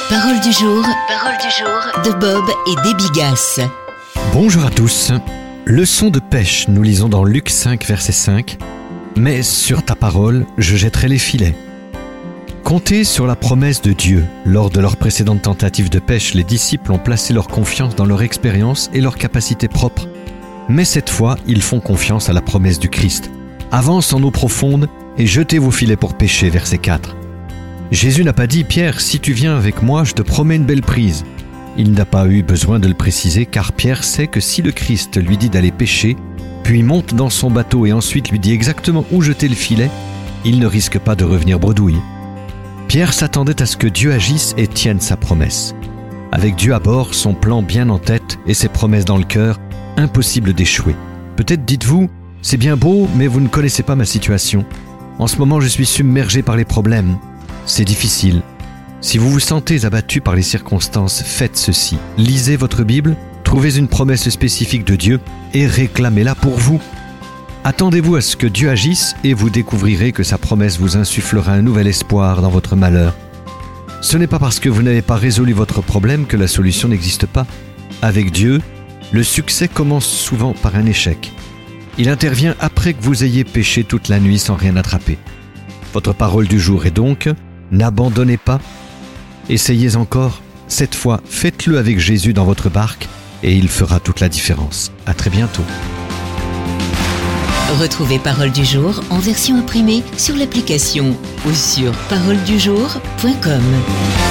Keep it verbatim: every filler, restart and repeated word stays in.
Parole du jour, parole du jour de Bob et Déby Gasse. Bonjour à tous. Leçon de pêche, nous lisons dans Luc cinq, verset cinq. Mais sur ta parole, je jetterai les filets. Comptez sur la promesse de Dieu. Lors de leur précédente tentative de pêche, les disciples ont placé leur confiance dans leur expérience et leur capacité propre. Mais cette fois, ils font confiance à la promesse du Christ. Avance en eau profonde et jetez vos filets pour pêcher, verset quatre. Jésus n'a pas dit « Pierre, si tu viens avec moi, je te promets une belle prise ». Il n'a pas eu besoin de le préciser car Pierre sait que si le Christ lui dit d'aller pêcher, puis monte dans son bateau et ensuite lui dit exactement où jeter le filet, il ne risque pas de revenir bredouille. Pierre s'attendait à ce que Dieu agisse et tienne sa promesse. Avec Dieu à bord, son plan bien en tête et ses promesses dans le cœur, impossible d'échouer. Peut-être dites-vous « C'est bien beau, mais vous ne connaissez pas ma situation. En ce moment, je suis submergé par les problèmes. C'est difficile. » Si vous vous sentez abattu par les circonstances, faites ceci. Lisez votre Bible, trouvez une promesse spécifique de Dieu et réclamez-la pour vous. Attendez-vous à ce que Dieu agisse et vous découvrirez que sa promesse vous insufflera un nouvel espoir dans votre malheur. Ce n'est pas parce que vous n'avez pas résolu votre problème que la solution n'existe pas. Avec Dieu, le succès commence souvent par un échec. Il intervient après que vous ayez pêché toute la nuit sans rien attraper. Votre parole du jour est donc « N'abandonnez pas ». Essayez encore. Cette fois, faites-le avec Jésus dans votre barque et il fera toute la différence. À très bientôt. Retrouvez Parole du jour en version imprimée sur l'application ou sur parole du jour point com.